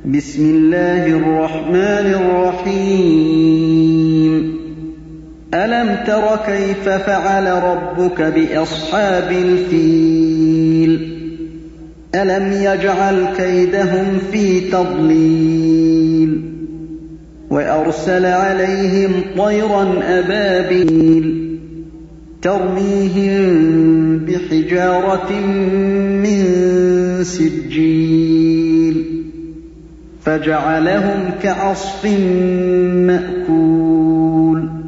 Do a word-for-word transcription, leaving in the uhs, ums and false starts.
بسم الله الرحمن الرحيم ألم تر كيف فعل ربك بأصحاب الفيل ألم يجعل كيدهم في تضليل وأرسل عليهم طيرا أبابيل ترميهم بحجارة من سجيل فجعلهم كعصف مأكول